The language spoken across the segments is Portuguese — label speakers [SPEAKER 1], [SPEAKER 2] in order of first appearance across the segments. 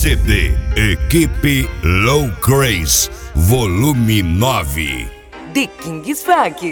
[SPEAKER 1] CD Equipe Low Craze Volume 9
[SPEAKER 2] The Kings Funk.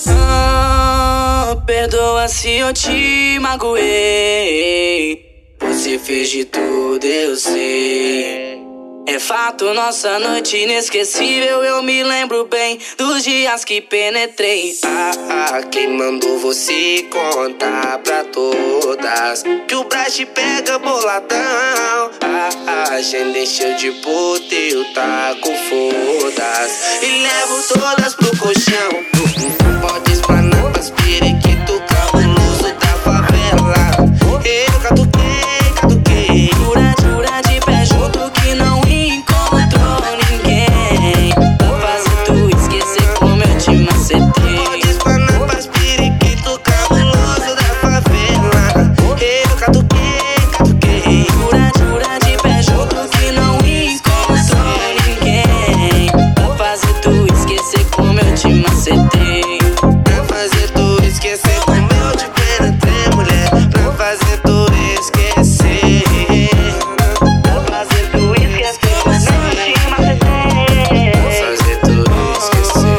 [SPEAKER 3] Perdoa se eu te magoei. Você fez de tudo, eu sei. É fato, nossa noite inesquecível. Eu me lembro bem dos dias que penetrei. Quem mandou você contar pra todas que o Brás te pega boladão? Agenda encheu de puta e eu taco fodas e levo todas pro colchão. Pode explanar pras periquito cabuloso da favela. Eu catuquei, jura de pé junto que não encontrou ninguém pra fazer tu esquecer como eu te macetei. Pode explanar pras periquito cabuloso da favela. Eu catuquei, jura de pé junto que não encontrou ninguém pra fazer tu esquecer como eu te macetei. Pra fazer tu esquecer como eu te penetrei, mulher. Pra fazer tu esquecer. Pra fazer tu esquecer como eu te macetei. Pra fazer tu esquecer.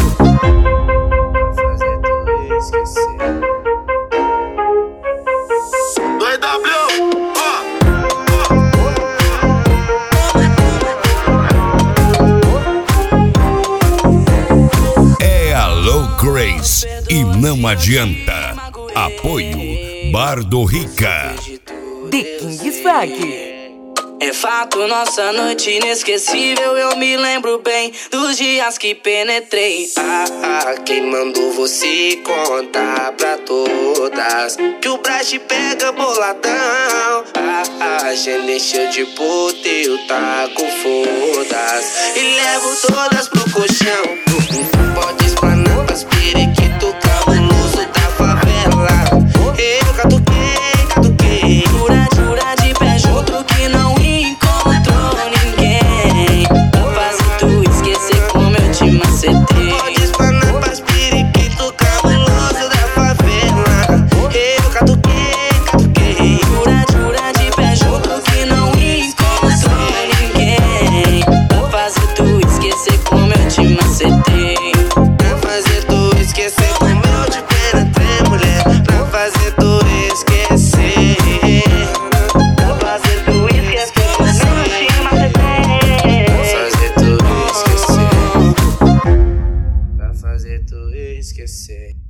[SPEAKER 3] Pra fazer tu esquecer.
[SPEAKER 4] 2W,
[SPEAKER 1] É a Low Craze e não adianta. Apoio Bardo Rica.
[SPEAKER 2] The Kings Funk.
[SPEAKER 3] É fato, nossa noite inesquecível. Eu me lembro bem dos dias que penetrei. Quem mandou você contar pra todas que o Brás te pega boladão? Agenda encheu de puta e eu taco fodas e levo todas pro colchão. Pode explanar pras periquito cabuloso da favela. Eu catuquei, jura de pé junto que não encontrou ninguém pra fazer tu esquecer como eu te macetei. Pode explanar pras periquito cabuloso da favela. Eu catuquei, jura de pé junto que não encontrou ninguém pra fazer tu esquecer como eu te macetei. Pra fazer tu esquecer como eu te penetrei, mulher. Pra fazer tu esquecer. Pra fazer tu esquecer como eu te macetei. Pra fazer tu esquecer. Pra fazer tu esquecer.